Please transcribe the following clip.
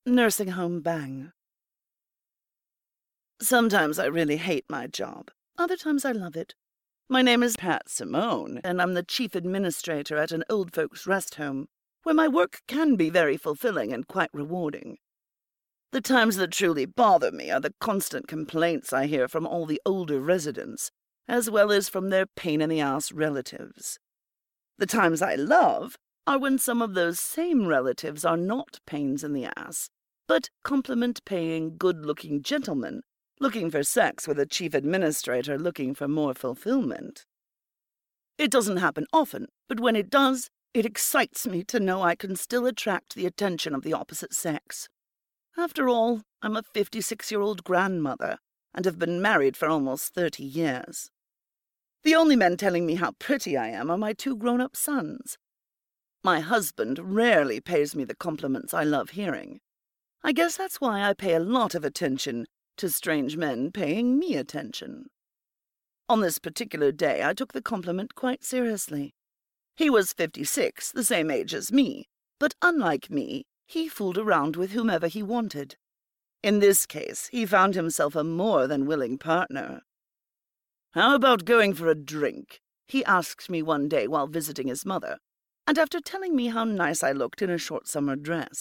Nursing home bang. Sometimes I really hate my job. Other times I love it. My name is Pat Simone, and I'm the chief administrator at an old folks' rest home, where my work can be very fulfilling and quite rewarding. The times that truly bother me are the constant complaints I hear from all the older residents, as well as from their pain-in-the-ass relatives. The times I love are when some of those same relatives are not pains in the ass, but compliment-paying, good-looking gentlemen looking for sex with a chief administrator looking for more fulfillment. It doesn't happen often, but when it does, it excites me to know I can still attract the attention of the opposite sex. After all, I'm a 56-year-old grandmother and have been married for almost 30 years. The only men telling me how pretty I am are my 2 grown-up sons. My husband rarely pays me the compliments I love hearing. I guess that's why I pay a lot of attention to strange men paying me attention. On this particular day, I took the compliment quite seriously. He was 56, the same age as me, but unlike me, he fooled around with whomever he wanted. In this case, he found himself a more than willing partner. "How about going for a drink?" he asked me one day while visiting his mother, and after telling me how nice I looked in a short summer dress,